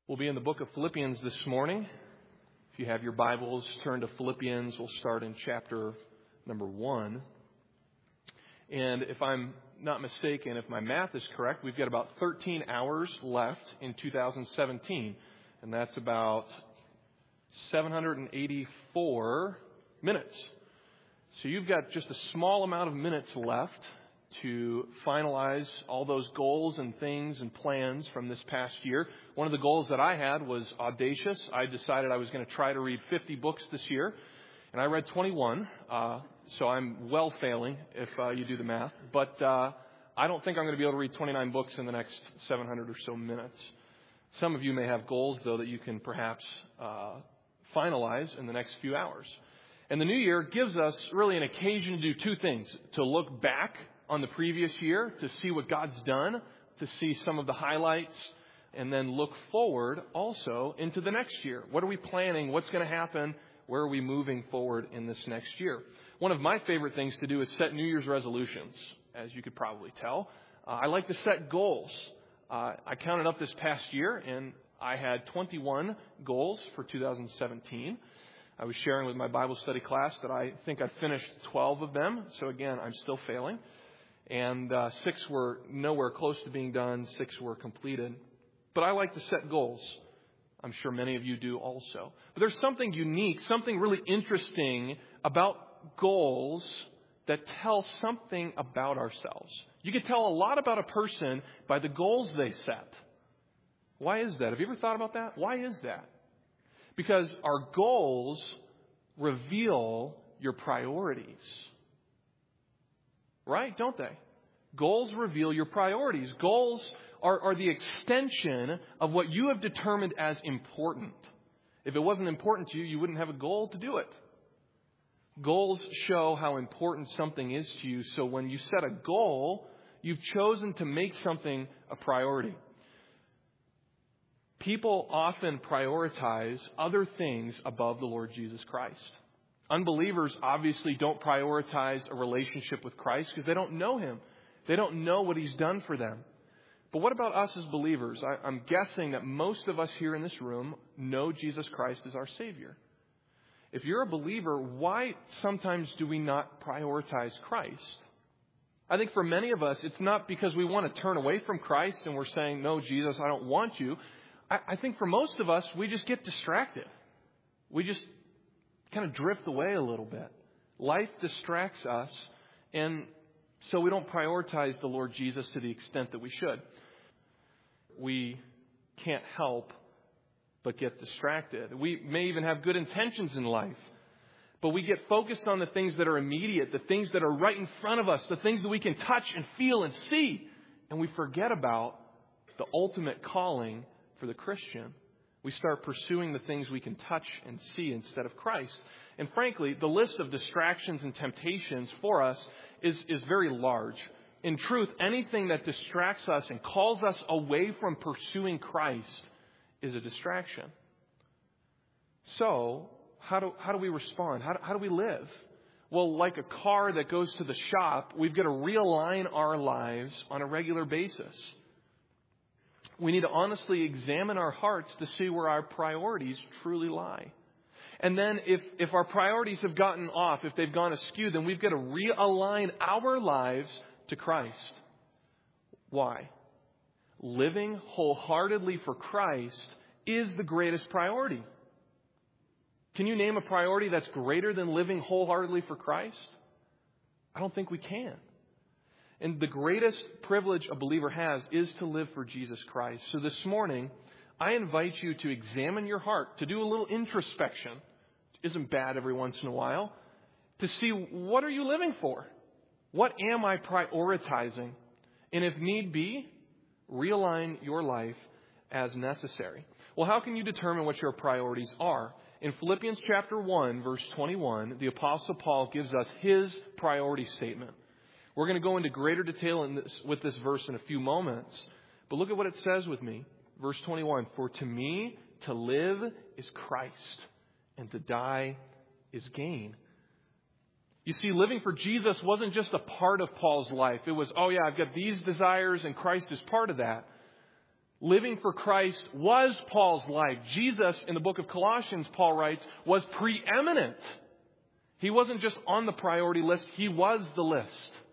We'll be in the book of Philippians this morning. If you have your Bibles, turn to Philippians. We'll start in chapter number 1. And if I'm not mistaken, if my math is correct, we've got about 13 hours left in 2017. And that's about 784 minutes. So you've got just a small amount of minutes left to finalize all those goals and things and plans from this past year. One of the goals that I had was audacious. I decided I was going to try to read 50 books this year, and I read 21. So I'm well failing if you do the math. But I don't think I'm going to be able to read 29 books in the next 700 or so minutes. Some of you may have goals, though, that you can perhaps finalize in the next few hours. And the new year gives us really an occasion to do two things: to look back on the previous year, to see what God's done, to see some of the highlights, and then look forward also into the next year. What are we planning? What's going to happen? Where are we moving forward in this next year? One of my favorite things to do is set New Year's resolutions, as you could probably tell. I like to set goals. I counted up this past year, and I had 21 goals for 2017. I was sharing with my Bible study class that I think I finished 12 of them. So again, I'm still failing. And 6 were nowhere close to being done. 6 were completed. But I like to set goals. I'm sure many of you do also. But there's something unique, something really interesting about goals that tell something about ourselves. You can tell a lot about a person by the goals they set. Why is that? Have you ever thought about that? Why is that? Because our goals reveal your priorities. Right? Don't they? Goals reveal your priorities. Goals are the extension of what you have determined as important. If it wasn't important to you, you wouldn't have a goal to do it. Goals show how important something is to you. So when you set a goal, you've chosen to make something a priority. People often prioritize other things above the Lord Jesus Christ. Unbelievers obviously don't prioritize a relationship with Christ because they don't know Him. They don't know what He's done for them. But what about us as believers? I'm guessing that most of us here in this room know Jesus Christ as our Savior. If you're a believer, why sometimes do we not prioritize Christ? I think for many of us, it's not because we want to turn away from Christ and we're saying, no, Jesus, I don't want you. I think for most of us, we just get distracted. We just kind of drift away a little bit. Life distracts us, and so we don't prioritize the Lord Jesus to the extent that we should. We can't help but get distracted. We may even have good intentions in life, but we get focused on the things that are immediate, the things that are right in front of us, the things that we can touch and feel and see, and we forget about the ultimate calling for the Christian. We start pursuing the things we can touch and see instead of Christ. And frankly, the list of distractions and temptations for us is very large. In truth, anything that distracts us and calls us away from pursuing Christ is a distraction. So, how do we respond? How do we live? Well, like a car that goes to the shop, we've got to realign our lives on a regular basis. We need to honestly examine our hearts to see where our priorities truly lie. And then if our priorities have gotten off, if they've gone askew, then we've got to realign our lives to Christ. Why? Living wholeheartedly for Christ is the greatest priority. Can you name a priority that's greater than living wholeheartedly for Christ? I don't think we can. And the greatest privilege a believer has is to live for Jesus Christ. So this morning, I invite you to examine your heart, to do a little introspection. It isn't bad every once in a while. To see, what are you living for? What am I prioritizing? And if need be, realign your life as necessary. Well, how can you determine what your priorities are? In Philippians chapter 1, verse 21, the Apostle Paul gives us his priority statement. We're going to go into greater detail with this verse in a few moments. But look at what it says with me. Verse 21, for to me to live is Christ, and to die is gain. You see, living for Jesus wasn't just a part of Paul's life. It was, oh yeah, I've got these desires and Christ is part of that. Living for Christ was Paul's life. Jesus, in the book of Colossians, Paul writes, was preeminent. He wasn't just on the priority list, he was the list.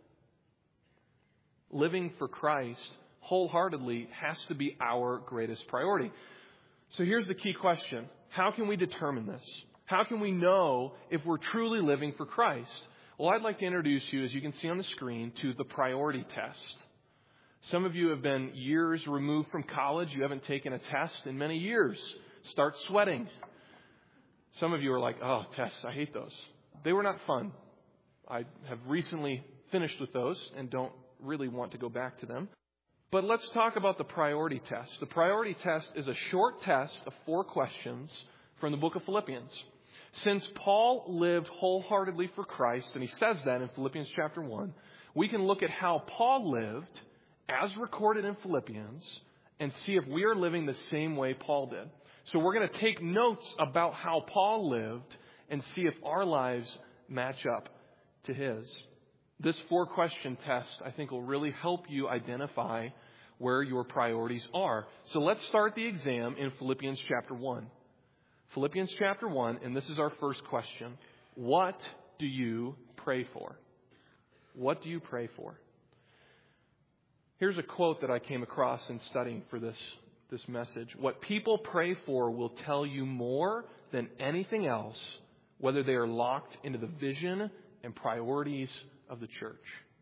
Living for Christ wholeheartedly has to be our greatest priority. So here's the key question. How can we determine this? How can we know if we're truly living for Christ? Well, I'd like to introduce you, as you can see on the screen, to the priority test. Some of you have been years removed from college. You haven't taken a test in many years. Start sweating. Some of you are like, oh, tests, I hate those. They were not fun. I have recently finished with those and don't really want to go back to them. But let's talk about the priority test. The priority test is a short test of 4 questions from the book of Philippians. Since Paul lived wholeheartedly for Christ, and he says that in Philippians chapter 1, we can look at how Paul lived as recorded in Philippians and see if we are living the same way Paul did. So we're going to take notes about how Paul lived and see if our lives match up to his. This 4-question test, I think, will really help you identify where your priorities are. So let's start the exam in Philippians chapter 1. Philippians chapter 1, and this is our first question. What do you pray for? What do you pray for? Here's a quote that I came across in studying for this message. What people pray for will tell you more than anything else whether they are locked into the vision and priorities of the church.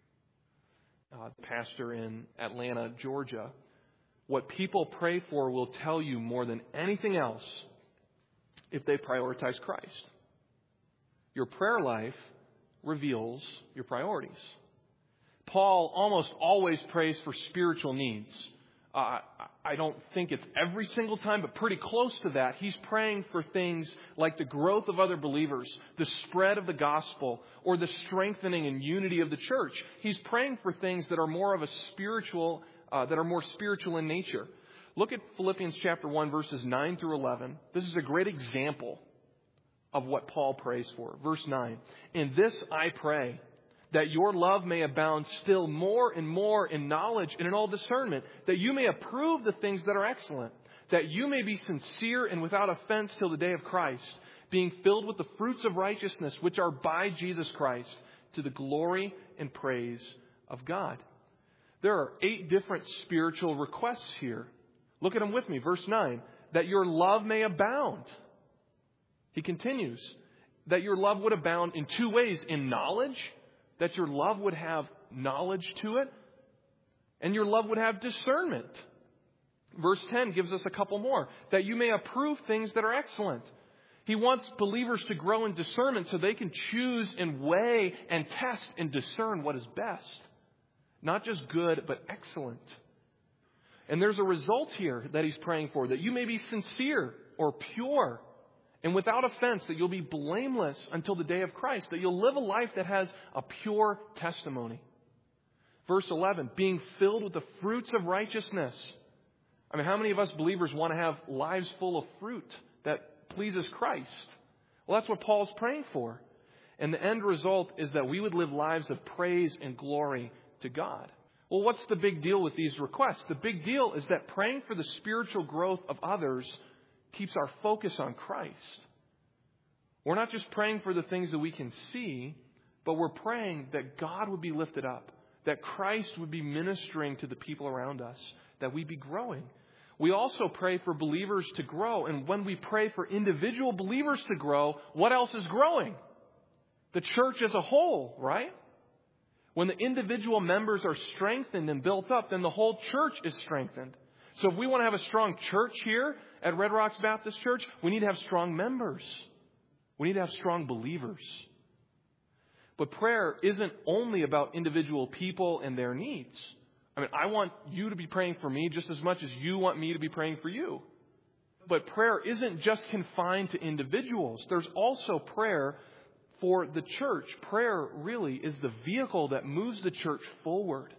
Pastor in Atlanta, Georgia. What people pray for will tell you more than anything else if they prioritize Christ. Your prayer life reveals your priorities. Paul almost always prays for spiritual needs. I don't think it's every single time, but pretty close to that. He's praying for things like the growth of other believers, the spread of the gospel, or the strengthening and unity of the church. He's praying for things that are more of a spiritual, that are more spiritual in nature. Look at Philippians chapter 1, verses 9 through 11. This is a great example of what Paul prays for. Verse 9, "In this I pray, that your love may abound still more and more in knowledge and in all discernment, that you may approve the things that are excellent, that you may be sincere and without offense till the day of Christ, being filled with the fruits of righteousness which are by Jesus Christ, to the glory and praise of God." There are 8 different spiritual requests here. Look at them with me. Verse 9, "That your love may abound." He continues, that your love would abound in 2 ways. In knowledge, that your love would have knowledge to it, and your love would have discernment. Verse 10 gives us a couple more. That you may approve things that are excellent. He wants believers to grow in discernment so they can choose and weigh and test and discern what is best. Not just good, but excellent. And there's a result here that he's praying for, that you may be sincere or pure and without offense, that you'll be blameless until the day of Christ, that you'll live a life that has a pure testimony. Verse 11, being filled with the fruits of righteousness. I mean, how many of us believers want to have lives full of fruit that pleases Christ? Well, that's what Paul's praying for. And the end result is that we would live lives of praise and glory to God. Well, what's the big deal with these requests? The big deal is that praying for the spiritual growth of others keeps our focus on Christ. We're not just praying for the things that we can see, but we're praying that God would be lifted up, that Christ would be ministering to the people around us, that we be growing. We also pray for believers to grow. And when we pray for individual believers to grow, what else is growing? The church as a whole, right? When the individual members are strengthened and built up, then the whole church is strengthened. So if we want to have a strong church here at Red Rocks Baptist Church, we need to have strong members. We need to have strong believers. But prayer isn't only about individual people and their needs. I mean, I want you to be praying for me just as much as you want me to be praying for you. But prayer isn't just confined to individuals. There's also prayer for the church. Prayer really is the vehicle that moves the church forward.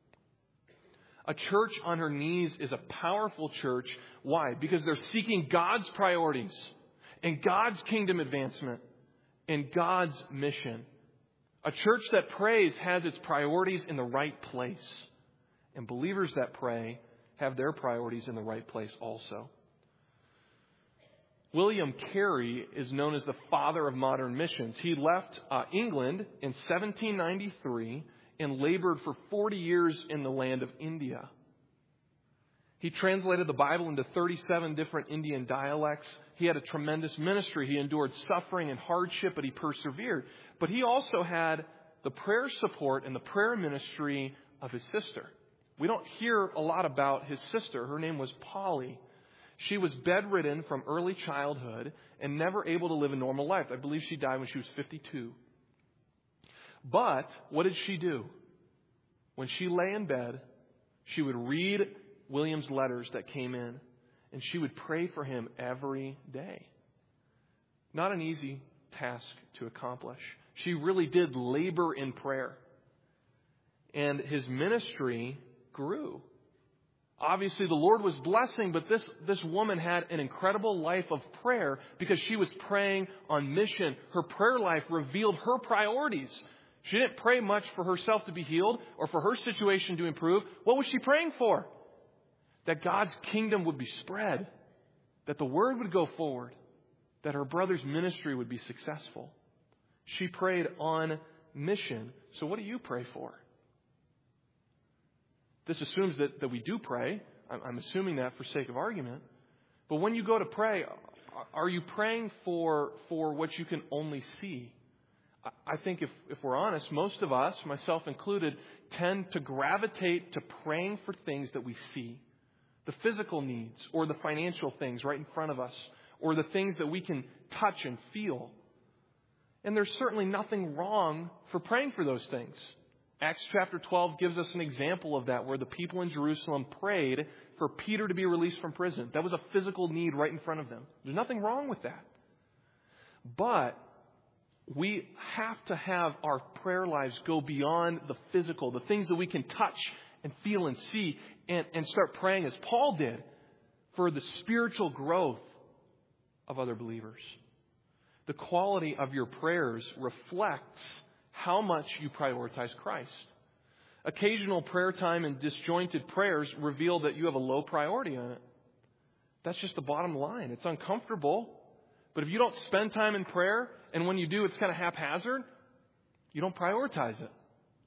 A church on her knees is a powerful church. Why? Because they're seeking God's priorities and God's kingdom advancement and God's mission. A church that prays has its priorities in the right place. And believers that pray have their priorities in the right place also. William Carey is known as the father of modern missions. He left England in 1793 and labored for 40 years in the land of India. He translated the Bible into 37 different Indian dialects. He had a tremendous ministry. He endured suffering and hardship, but he persevered. But he also had the prayer support and the prayer ministry of his sister. We don't hear a lot about his sister. Her name was Polly. She was bedridden from early childhood and never able to live a normal life. I believe she died when she was 52. But what did she do? When she lay in bed, she would read William's letters that came in, and she would pray for him every day. Not an easy task to accomplish. She really did labor in prayer. And his ministry grew. Obviously, the Lord was blessing, but this woman had an incredible life of prayer because she was praying on mission. Her prayer life revealed her priorities. She didn't pray much for herself to be healed or for her situation to improve. What was she praying for? That God's kingdom would be spread, that the word would go forward, that her brother's ministry would be successful. She prayed on mission. So what do you pray for? This assumes that we do pray. I'm assuming that for sake of argument. But when you go to pray, are you praying for what you can only see? I think if we're honest, most of us, myself included, tend to gravitate to praying for things that we see. The physical needs or the financial things right in front of us or the things that we can touch and feel. And there's certainly nothing wrong for praying for those things. Acts chapter 12 gives us an example of that, where the people in Jerusalem prayed for Peter to be released from prison. That was a physical need right in front of them. There's nothing wrong with that. But we have to have our prayer lives go beyond the physical, the things that we can touch and feel and see, and start praying as Paul did for the spiritual growth of other believers. The quality of your prayers reflects how much you prioritize Christ. Occasional prayer time and disjointed prayers reveal that you have a low priority on it. That's just the bottom line. It's uncomfortable. But if you don't spend time in prayer, and when you do, it's kind of haphazard, you don't prioritize it.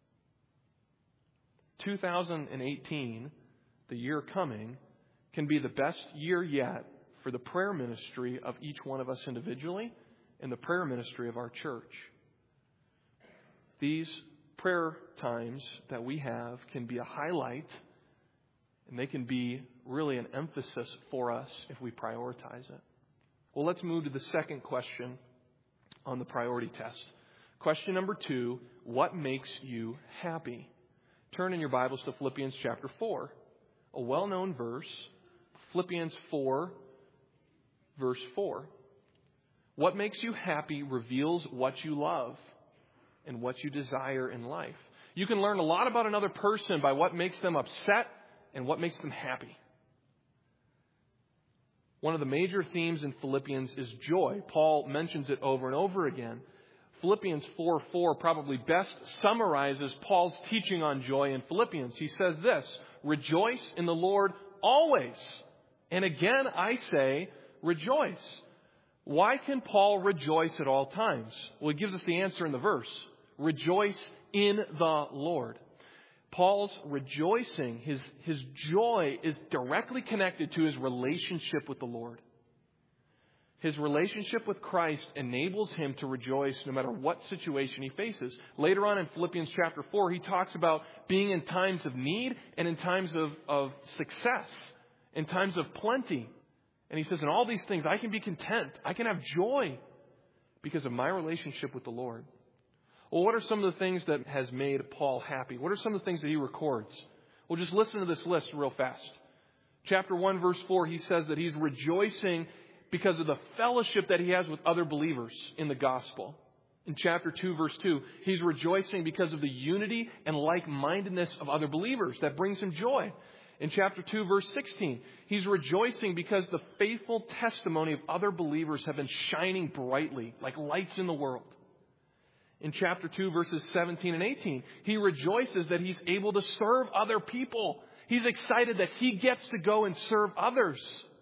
2018, the year coming, can be the best year yet for the prayer ministry of each one of us individually and the prayer ministry of our church. These prayer times that we have can be a highlight, and they can be really an emphasis for us if we prioritize it. Well, let's move to the second question on the priority test. Question number 2, what makes you happy? Turn in your Bibles to Philippians chapter 4, a well-known verse, Philippians 4, verse 4. What makes you happy reveals what you love and what you desire in life. You can learn a lot about another person by what makes them upset and what makes them happy. One of the major themes in Philippians is joy. Paul mentions it over and over again. Philippians 4:4 probably best summarizes Paul's teaching on joy in Philippians. He says this, rejoice in the Lord always. And again, I say, rejoice. Why can Paul rejoice at all times? Well, he gives us the answer in the verse. Rejoice in the Lord. Paul's rejoicing, his joy is directly connected to his relationship with the Lord. His relationship with Christ enables him to rejoice no matter what situation he faces. Later on in Philippians chapter 4, he talks about being in times of need and in times of success, in times of plenty. And he says, in all these things, I can be content. I can have joy because of my relationship with the Lord. Well, what are some of the things that has made Paul happy? What are some of the things that he records? Well, just listen to this list real fast. Chapter 1, verse 4, he says that he's rejoicing because of the fellowship that he has with other believers in the gospel. In chapter 2, verse 2, he's rejoicing because of the unity and like-mindedness of other believers. That brings him joy. In chapter 2, verse 16, he's rejoicing because the faithful testimony of other believers have been shining brightly like lights in the world. In chapter 2, verses 17 and 18, he rejoices that he's able to serve other people. He's excited that he gets to go and serve others.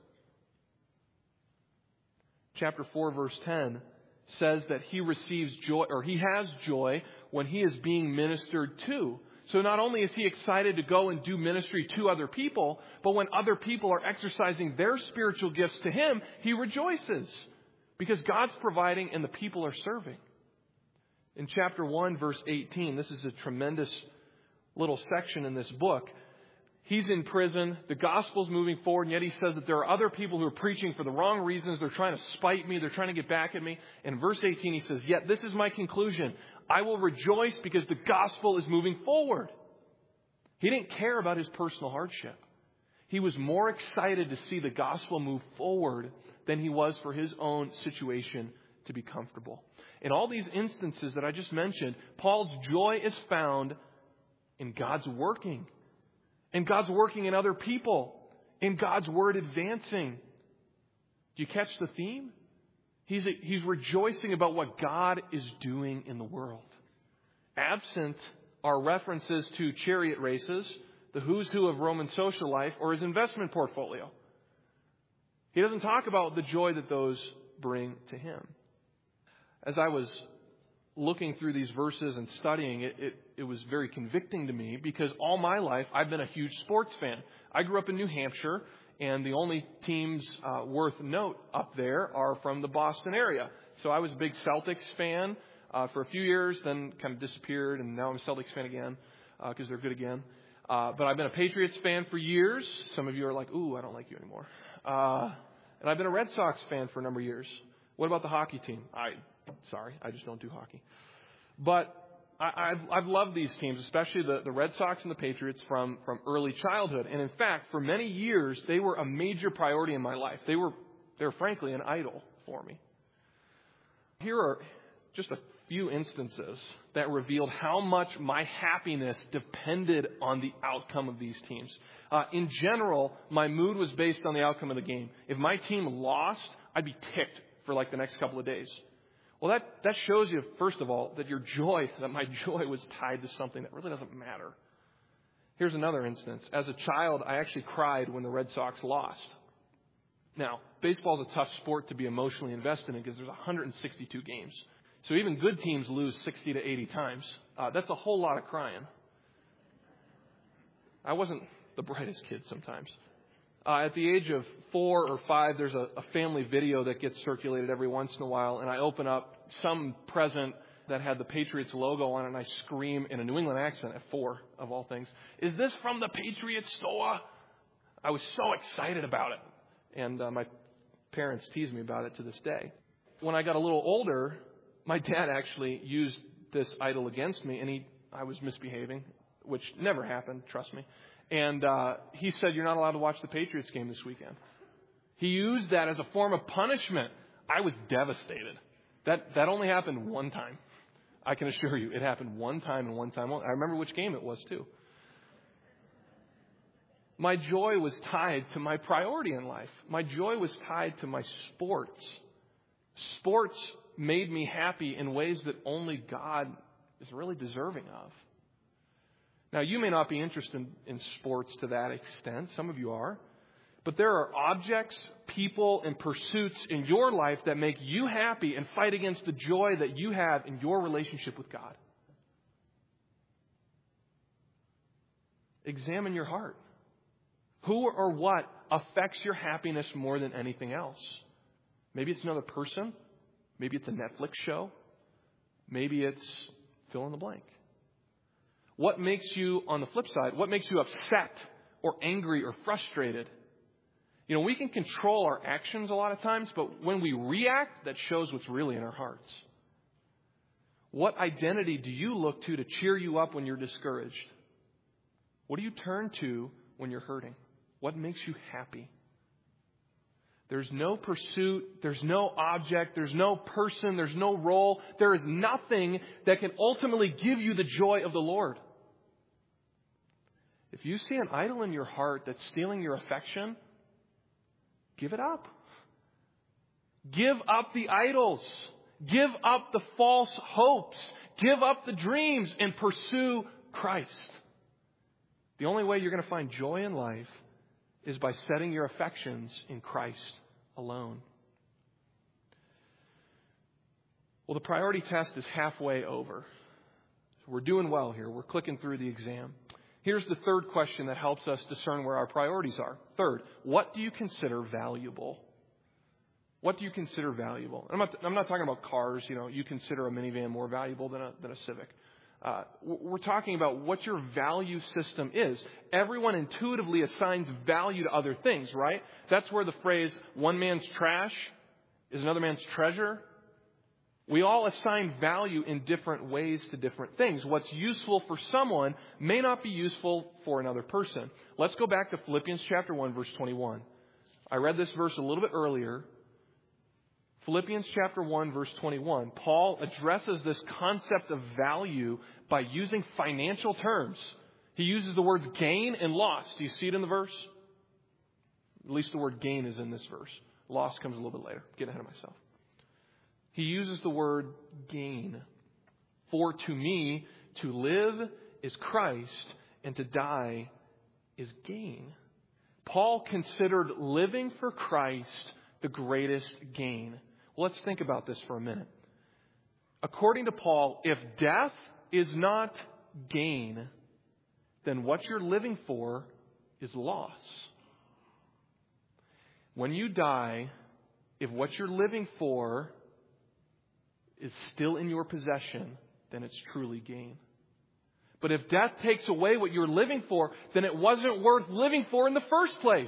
Chapter 4, verse 10 says that he receives joy, or he has joy when he is being ministered to. So not only is he excited to go and do ministry to other people, but when other people are exercising their spiritual gifts to him, he rejoices because God's providing and the people are serving. In chapter 1, verse 18, this is a tremendous little section in this book. He's in prison. The gospel's moving forward, and yet he says that there are other people who are preaching for the wrong reasons. They're trying to spite me. They're trying to get back at me. And in verse 18, he says, "Yet this is my conclusion. I will rejoice because the gospel is moving forward." He didn't care about his personal hardship. He was more excited to see the gospel move forward than he was for his own situation to be comfortable. In all these instances that I just mentioned, Paul's joy is found in God's working. And God's working in other people. In God's word advancing. Do you catch the theme? He's rejoicing about what God is doing in the world. Absent are references to chariot races, the who's who of Roman social life, or his investment portfolio. He doesn't talk about the joy that those bring to him. As I was looking through these verses and studying it was very convicting to me because all my life I've been a huge sports fan. I grew up in New Hampshire, and the only teams worth note up there are from the Boston area. So I was a big Celtics fan for a few years, then kind of disappeared, and now I'm a Celtics fan again because they're good again. But I've been a Patriots fan for years. Some of you are like, "Ooh, I don't like you anymore." And I've been a Red Sox fan for a number of years. What about the hockey team? Sorry, I just don't do hockey. But I've loved these teams, especially the Red Sox and the Patriots from early childhood. And in fact, for many years, they were a major priority in my life. They were frankly an idol for me. Here are just a few instances that revealed how much my happiness depended on the outcome of these teams. In general, my mood was based on the outcome of the game. If my team lost, I'd be ticked for like the next couple of days. Well, that shows you, first of all, that my joy was tied to something that really doesn't matter. Here's another instance. As a child, I actually cried when the Red Sox lost. Now, baseball is a tough sport to be emotionally invested in because there's 162 games. So even good teams lose 60 to 80 times. That's a whole lot of crying. I wasn't the brightest kid sometimes. At the age of 4 or 5, there's a family video that gets circulated every once in a while, and I open up some present that had the Patriots logo on it, and I scream in a New England accent at 4, of all things, "Is this from the Patriots store?" I was so excited about it, and my parents tease me about it to this day. When I got a little older, my dad actually used this idol against me, and I was misbehaving, which never happened, trust me. And he said, "You're not allowed to watch the Patriots game this weekend." He used that as a form of punishment. I was devastated. That only happened one time. I can assure you, it happened one time and one time only. I remember which game it was, too. My joy was tied to my priority in life. My joy was tied to my sports. Sports made me happy in ways that only God is really deserving of. Now, you may not be interested in sports to that extent. Some of you are. But there are objects, people, and pursuits in your life that make you happy and fight against the joy that you have in your relationship with God. Examine your heart. Who or what affects your happiness more than anything else? Maybe it's another person. Maybe it's a Netflix show. Maybe it's fill in the blank. What makes you, on the flip side, what makes you upset or angry or frustrated? You know, we can control our actions a lot of times, but when we react, that shows what's really in our hearts. What identity do you look to cheer you up when you're discouraged? What do you turn to when you're hurting? What makes you happy? There's no pursuit, there's no object, there's no person, there's no role. There is nothing that can ultimately give you the joy of the Lord. If you see an idol in your heart that's stealing your affection, give it up. Give up the idols. Give up the false hopes. Give up the dreams and pursue Christ. The only way you're going to find joy in life is by setting your affections in Christ alone. Well, the priority test is halfway over. So we're doing well here. We're clicking through the exam. Here's the third question that helps us discern where our priorities are. Third, what do you consider valuable? What do you consider valuable? I'm not talking about cars. You consider a minivan more valuable than a Civic. We're talking about what your value system is. Everyone intuitively assigns value to other things, right? That's where the phrase, one man's trash is another man's treasure. We all assign value in different ways to different things. What's useful for someone may not be useful for another person. Let's go back to Philippians chapter 1, verse 21. I read this verse a little bit earlier. Philippians chapter 1, verse 21. Paul addresses this concept of value by using financial terms. He uses the words gain and loss. Do you see it in the verse? At least the word gain is in this verse. Loss comes a little bit later. Getting ahead of myself. He uses the word gain. For to me, to live is Christ, and to die is gain. Paul considered living for Christ the greatest gain. Well, let's think about this for a minute. According to Paul, if death is not gain, then what you're living for is loss. When you die, if what you're living for is still in your possession, then it's truly gain. But if death takes away what you're living for, then it wasn't worth living for in the first place.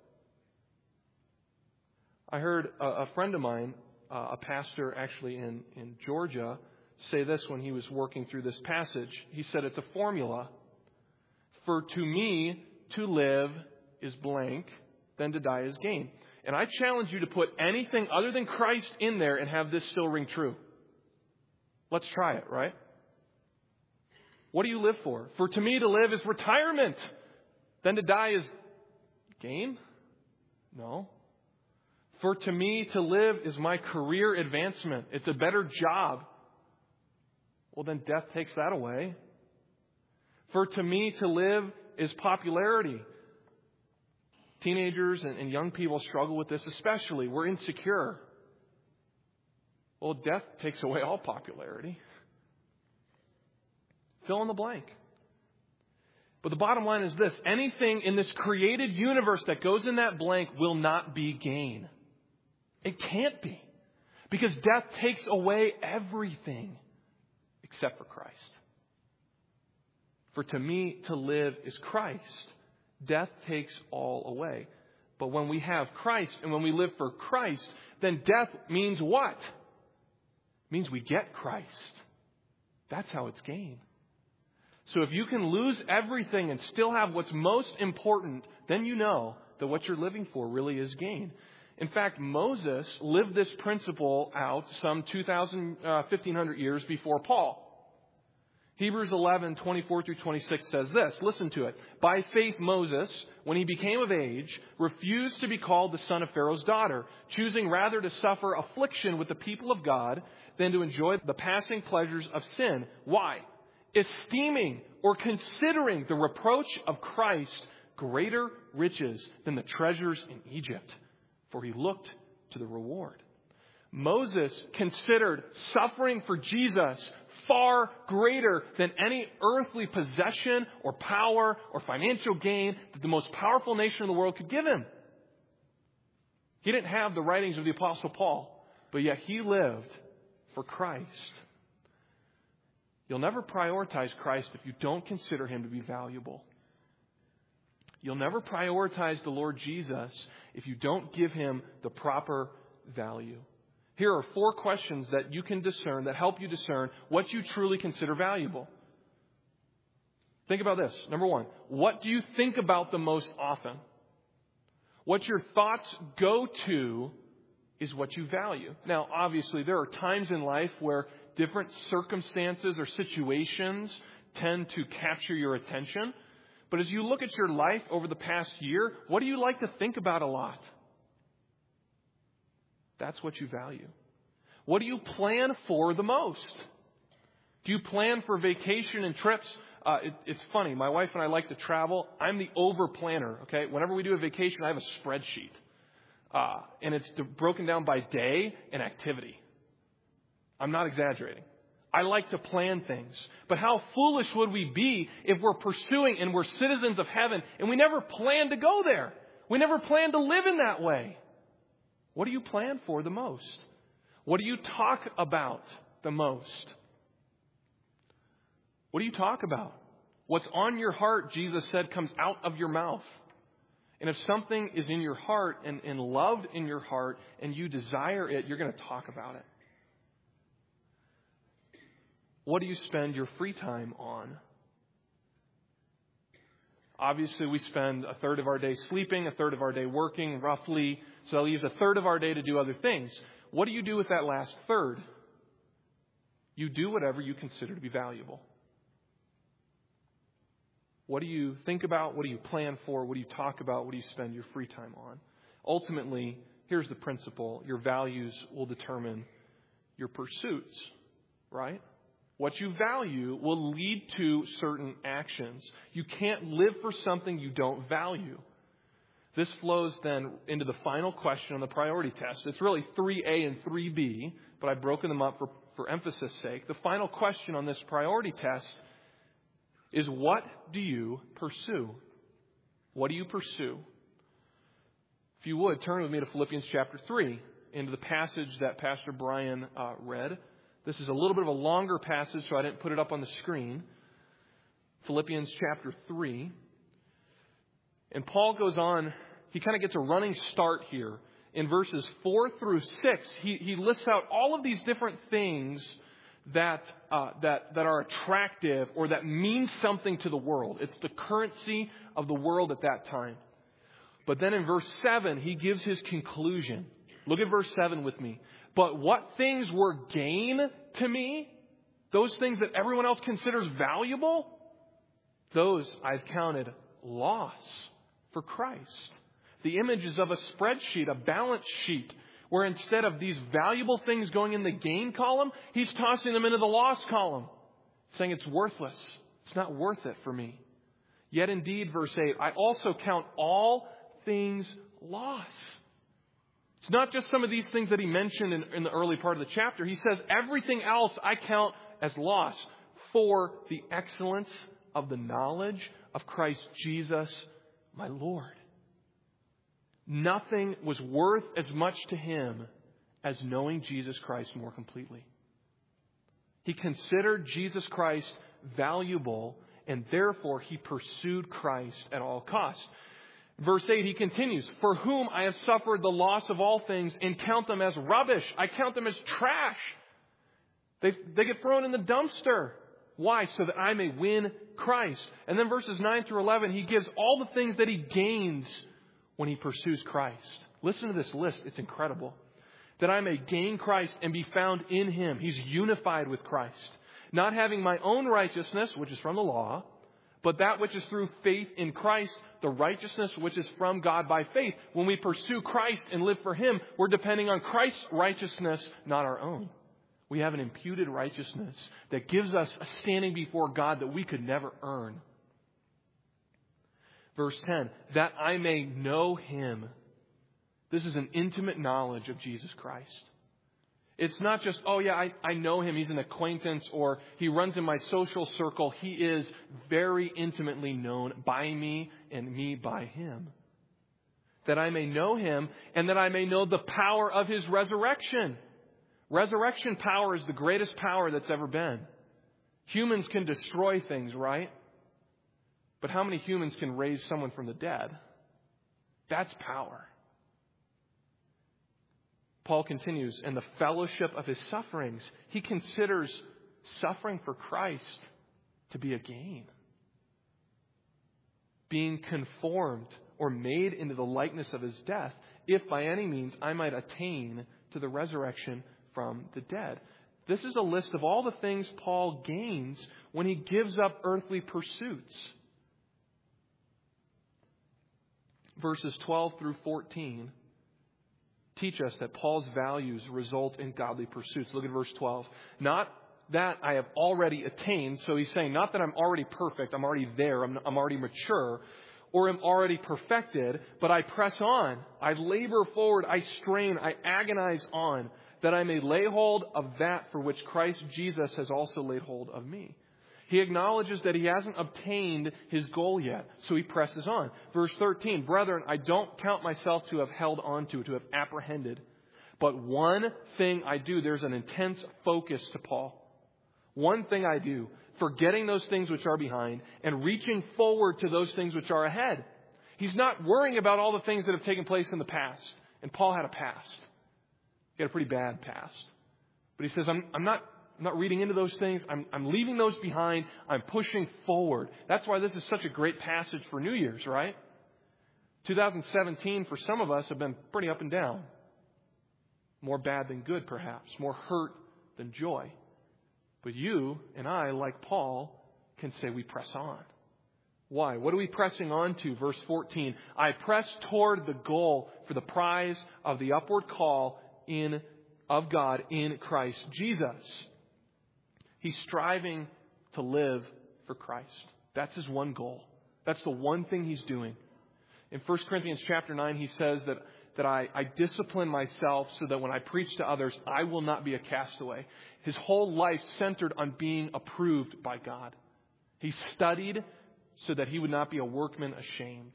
I heard a friend of mine, a pastor actually in Georgia, say this when he was working through this passage. He said it's a formula. For to me, to live is blank, then to die is gain. And I challenge you to put anything other than Christ in there and have this still ring true. Let's try it, right? What do you live for? For to me to live is retirement. Then to die is gain? No. For to me to live is my career advancement. It's a better job. Well, then death takes that away. For to me to live is popularity. Teenagers and young people struggle with this especially. We're insecure. Well, death takes away all popularity. Fill in the blank. But the bottom line is this. Anything in this created universe that goes in that blank will not be gain. It can't be. Because death takes away everything except for Christ. For to me to live is Christ. Death takes all away. But when we have Christ and when we live for Christ, then death means what? It means we get Christ. That's how it's gain. So if you can lose everything and still have what's most important, then you know that what you're living for really is gain. In fact, Moses lived this principle out some 1,500 years before Paul. Hebrews 11, 24 through 26 says this. Listen to it. By faith, Moses, when he became of age, refused to be called the son of Pharaoh's daughter, choosing rather to suffer affliction with the people of God than to enjoy the passing pleasures of sin. Why? Esteeming or considering the reproach of Christ greater riches than the treasures in Egypt, for he looked to the reward. Moses considered suffering for Jesus far greater than any earthly possession or power or financial gain that the most powerful nation in the world could give him. He didn't have the writings of the Apostle Paul, but yet he lived for Christ. You'll never prioritize Christ if you don't consider him to be valuable. You'll never prioritize the Lord Jesus if you don't give him the proper value. Here are 4 questions that you can discern, that help you discern what you truly consider valuable. Think about this. Number 1, what do you think about the most often? What your thoughts go to is what you value. Now, obviously, there are times in life where different circumstances or situations tend to capture your attention. But as you look at your life over the past year, what do you like to think about a lot? That's what you value. What do you plan for the most? Do you plan for vacation and trips It's funny. My wife and I like to travel. I'm the over-planner, okay? Whenever we do a vacation, I have a spreadsheet. And it's broken down by day and activity. I'm not exaggerating. I like to plan things. But how foolish would we be if we're pursuing and we're citizens of heaven and we never plan to go there? We never plan to live in that way. What do you plan for the most? What do you talk about the most? What do you talk about? What's on your heart, Jesus said, comes out of your mouth. And if something is in your heart and loved in your heart and you desire it, you're going to talk about it. What do you spend your free time on? Obviously, we spend a third of our day sleeping, a third of our day working, roughly. So that leaves a third of our day to do other things. What do you do with that last third? You do whatever you consider to be valuable. What do you think about? What do you plan for? What do you talk about? What do you spend your free time on? Ultimately, here's the principle. Your values will determine your pursuits, right? What you value will lead to certain actions. You can't live for something you don't value. This flows then into the final question on the priority test. It's really 3A and 3B, but I've broken them up for emphasis' sake. The final question on this priority test is, what do you pursue? What do you pursue? If you would, turn with me to Philippians chapter 3, into the passage that Pastor Brian read. This is a little bit of a longer passage, so I didn't put it up on the screen. Philippians chapter 3. And Paul goes on, he kind of gets a running start here. In verses 4 through 6, he lists out all of these different things that are attractive or that mean something to the world. It's the currency of the world at that time. But then in verse 7, he gives his conclusion. Look at verse 7 with me. But what things were gain to me, those things that everyone else considers valuable, those I've counted loss for Christ. The image is of a spreadsheet, a balance sheet, where instead of these valuable things going in the gain column, he's tossing them into the loss column, saying it's worthless. It's not worth it for me. Yet indeed, verse 8, I also count all things loss. It's not just some of these things that he mentioned in the early part of the chapter. He says everything else I count as loss for the excellence of the knowledge of Christ Jesus, my Lord. Nothing was worth as much to him as knowing Jesus Christ more completely. He considered Jesus Christ valuable, and therefore he pursued Christ at all costs. Verse 8, he continues, for whom I have suffered the loss of all things and count them as rubbish. I count them as trash. They get thrown in the dumpster. Why? So that I may win Christ. And then verses 9 through 11, he gives all the things that he gains when he pursues Christ. Listen to this list. It's incredible. That I may gain Christ and be found in him. He's unified with Christ. Not having my own righteousness, which is from the law, but that which is through faith in Christ, the righteousness which is from God by faith. When we pursue Christ and live for him, we're depending on Christ's righteousness, not our own. We have an imputed righteousness that gives us a standing before God that we could never earn. Verse 10, that I may know him. This is an intimate knowledge of Jesus Christ. It's not just, oh yeah, I know him. He's an acquaintance or he runs in my social circle. He is very intimately known by me and me by him. That I may know him and that I may know the power of his resurrection. Resurrection power is the greatest power that's ever been. Humans can destroy things, right? But how many humans can raise someone from the dead? That's power. Paul continues, and the fellowship of his sufferings. He considers suffering for Christ to be a gain. Being conformed or made into the likeness of his death, if by any means I might attain to the resurrection from the dead. This is a list of all the things Paul gains when he gives up earthly pursuits. Verses 12 through 14 teach us that Paul's values result in godly pursuits. Look at verse 12. Not that I have already attained. So he's saying not that I'm already perfect, I'm already there, I'm already mature, or am already perfected, but I press on. I labor forward, I strain, I agonize on, that I may lay hold of that for which Christ Jesus has also laid hold of me. He acknowledges that he hasn't obtained his goal yet, so he presses on. Verse 13, brethren, I don't count myself to have held on to have apprehended. But one thing I do, there's an intense focus to Paul. One thing I do, forgetting those things which are behind and reaching forward to those things which are ahead. He's not worrying about all the things that have taken place in the past. And Paul had a past. He had a pretty bad past. But he says, I'm not reading into those things. I'm leaving those behind. I'm pushing forward. That's why this is such a great passage for New Year's, right? 2017 for some of us have been pretty up and down. More bad than good, perhaps. More hurt than joy. But you and I, like Paul, can say we press on. Why? What are we pressing on to? Verse 14. I press toward the goal for the prize of the upward call of God in Christ Jesus. He's striving to live for Christ. That's his one goal. That's the one thing he's doing. In 1 Corinthians chapter 9, he says that I discipline myself so that when I preach to others, I will not be a castaway. His whole life centered on being approved by God. He studied so that he would not be a workman ashamed.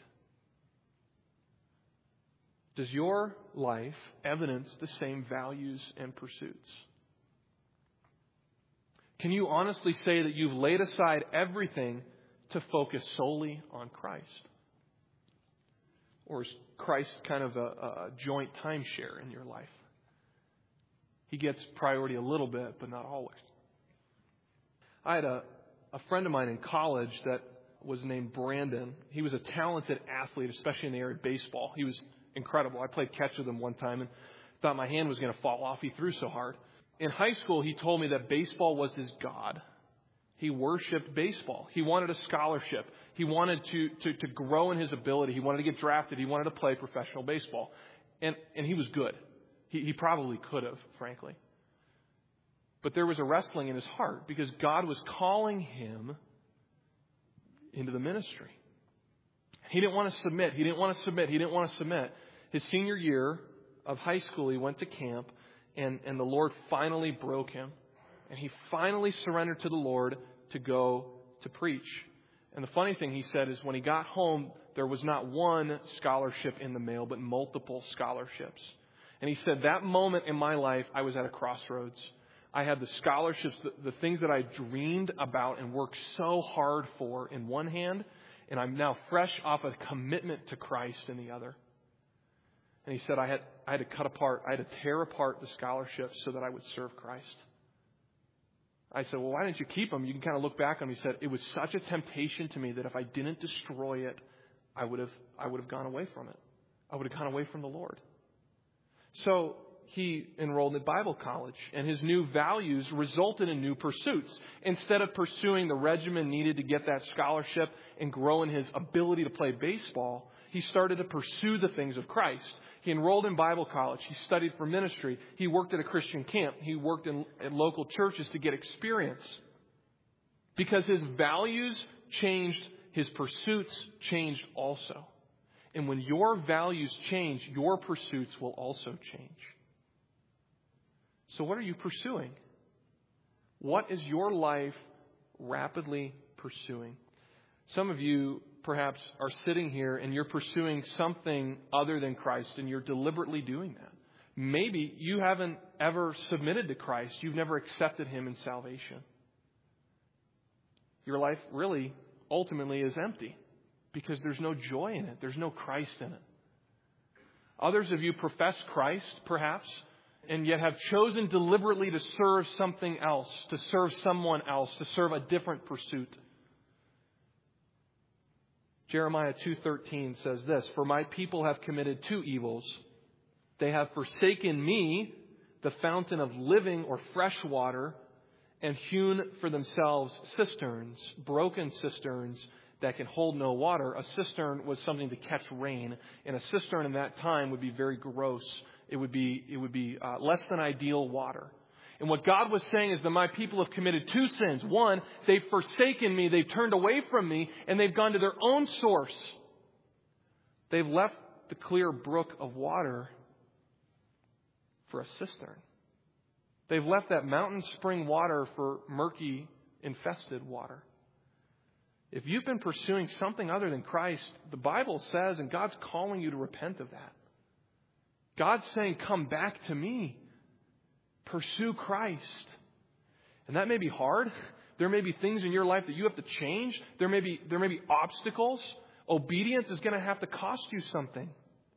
Does your life evidence the same values and pursuits? Can you honestly say that you've laid aside everything to focus solely on Christ? Or is Christ kind of a joint timeshare in your life? He gets priority a little bit, but not always. I had a friend of mine in college that was named Brandon. He was a talented athlete, especially in the area of baseball. He was incredible. I played catch with him one time and thought my hand was going to fall off. He threw so hard. In high school, he told me that baseball was his God. He worshiped baseball. He wanted a scholarship. He wanted to grow in his ability. He wanted to get drafted. He wanted to play professional baseball. And he was good. He probably could have, frankly. But there was a wrestling in his heart because God was calling him into the ministry. He didn't want to submit. He didn't want to submit. He didn't want to submit. His senior year of high school, he went to camp, and the Lord finally broke him. And he finally surrendered to the Lord to go to preach. And the funny thing he said is when he got home, there was not one scholarship in the mail, but multiple scholarships. And he said, that moment in my life, I was at a crossroads. I had the scholarships, the things that I dreamed about and worked so hard for in one hand, and I'm now fresh off a commitment to Christ in the other. And he said, I had to tear apart the scholarships so that I would serve Christ. I said, well, why didn't you keep them? You can kind of look back on them. He said, it was such a temptation to me that if I didn't destroy it, I would have gone away from it. I would have gone away from the Lord. So he enrolled in Bible college, and his new values resulted in new pursuits. Instead of pursuing the regimen needed to get that scholarship and grow in his ability to play baseball, he started to pursue the things of Christ. He enrolled in Bible college. He studied for ministry. He worked at a Christian camp. He worked at local churches to get experience. Because his values changed, his pursuits changed also. And when your values change, your pursuits will also change. So what are you pursuing? What is your life rapidly pursuing? Some of you perhaps are sitting here and you're pursuing something other than Christ, and you're deliberately doing that. Maybe you haven't ever submitted to Christ. You've never accepted him in salvation. Your life really ultimately is empty because there's no joy in it. There's no Christ in it. Others of you profess Christ, perhaps, and yet have chosen deliberately to serve something else, to serve someone else, to serve a different pursuit. Jeremiah 2:13 says this, "For my people have committed two evils. They have forsaken me, the fountain of living or fresh water, and hewn for themselves cisterns, broken cisterns that can hold no water." A cistern was something to catch rain, and a cistern in that time would be very gross. It would be less than ideal water. And what God was saying is that my people have committed two sins. One, they've forsaken me, they've turned away from me, and they've gone to their own source. They've left the clear brook of water for a cistern. They've left that mountain spring water for murky, infested water. If you've been pursuing something other than Christ, the Bible says, and God's calling you to repent of that. God's saying, come back to me. Pursue Christ. And that may be hard. There may be things in your life that you have to change. There may be obstacles. Obedience is going to have to cost you something.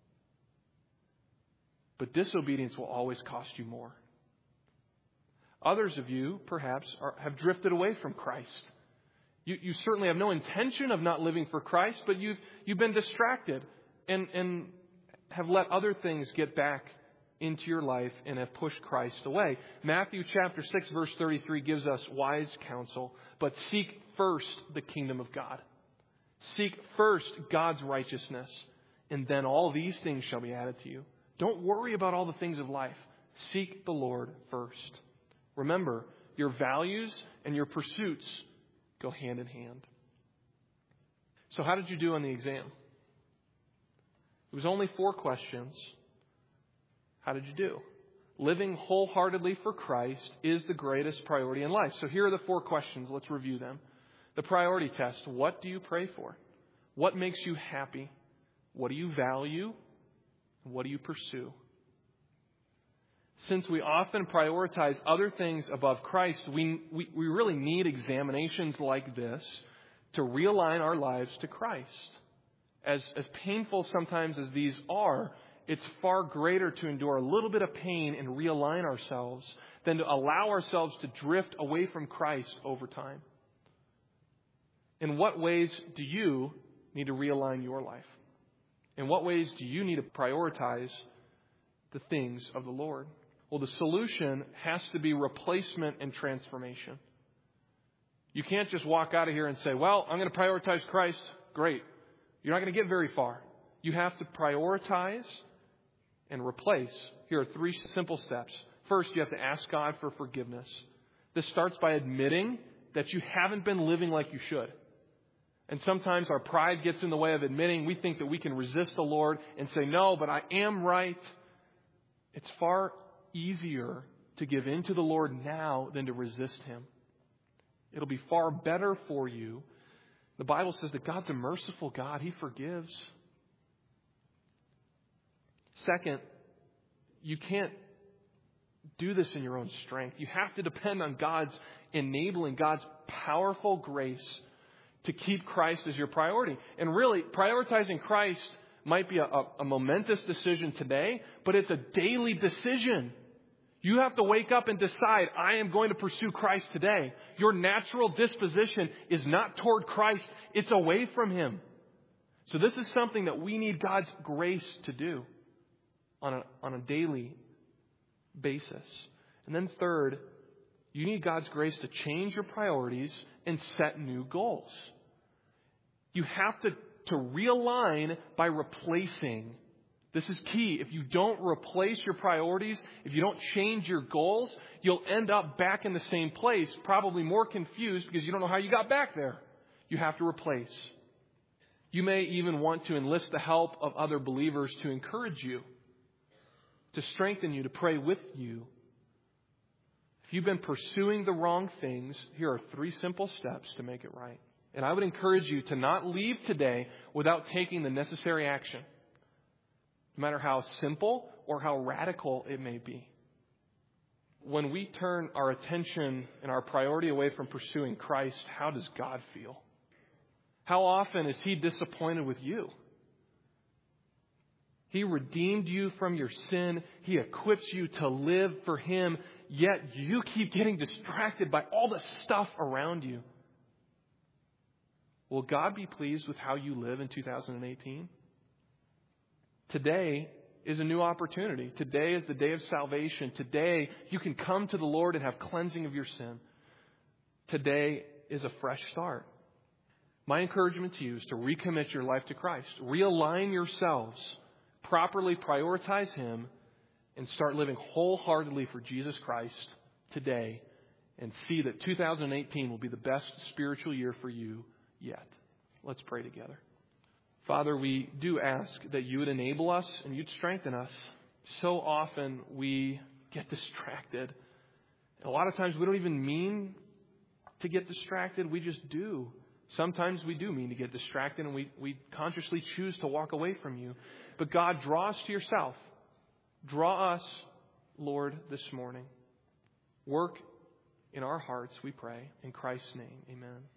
But disobedience will always cost you more. Others of you, perhaps, have drifted away from Christ. You certainly have no intention of not living for Christ, but you've been distracted and have let other things get back into your life and have pushed Christ away. Matthew chapter 6, verse 33 gives us wise counsel, but seek first the kingdom of God. Seek first God's righteousness, and then all these things shall be added to you. Don't worry about all the things of life. Seek the Lord first. Remember, your values and your pursuits go hand in hand. So how did you do on the exam? It was only 4 questions. How did you do? Living wholeheartedly for Christ is the greatest priority in life. So here are the 4 questions. Let's review them. The priority test. What do you pray for? What makes you happy? What do you value? What do you pursue? Since we often prioritize other things above Christ, we really need examinations like this to realign our lives to Christ. As painful sometimes as these are, it's far greater to endure a little bit of pain and realign ourselves than to allow ourselves to drift away from Christ over time. In what ways do you need to realign your life? In what ways do you need to prioritize the things of the Lord? Well, the solution has to be replacement and transformation. You can't just walk out of here and say, well, I'm going to prioritize Christ. Great. You're not going to get very far. You have to prioritize and replace. Here are 3 simple steps. First, you have to ask God for forgiveness. This starts by admitting that you haven't been living like you should. And sometimes our pride gets in the way of admitting. We think that we can resist the Lord and say, no, but I am right. It's far easier to give in to the Lord now than to resist Him. It'll be far better for you. The Bible says that God's a merciful God. He forgives. Second, you can't do this in your own strength. You have to depend on God's enabling, God's powerful grace to keep Christ as your priority. And really, prioritizing Christ might be a momentous decision today, but it's a daily decision. You have to wake up and decide, I am going to pursue Christ today. Your natural disposition is not toward Christ. It's away from Him. So this is something that we need God's grace to do on a daily basis. And then third, you need God's grace to change your priorities and set new goals. You have to realign by replacing. This is key. If you don't replace your priorities, if you don't change your goals, you'll end up back in the same place, probably more confused because you don't know how you got back there. You have to replace. You may even want to enlist the help of other believers to encourage you, to strengthen you, to pray with you. If you've been pursuing the wrong things, here are 3 simple steps to make it right. And I would encourage you to not leave today without taking the necessary action, no matter how simple or how radical it may be. When we turn our attention and our priority away from pursuing Christ, how does God feel? How often is He disappointed with you? He redeemed you from your sin. He equips you to live for Him, yet you keep getting distracted by all the stuff around you. Will God be pleased with how you live in 2018? Today is a new opportunity. Today is the day of salvation. Today you can come to the Lord and have cleansing of your sin. Today is a fresh start. My encouragement to you is to recommit your life to Christ. Realign yourselves. Properly prioritize Him and start living wholeheartedly for Jesus Christ today and see that 2018 will be the best spiritual year for you yet. Let's pray together. Father, we do ask that you would enable us and you'd strengthen us. So often we get distracted. A lot of times we don't even mean to get distracted. We just do. Sometimes we do mean to get distracted, and we consciously choose to walk away from you. But God, draw us to yourself. Draw us, Lord, this morning. Work in our hearts, we pray. In Christ's name, amen.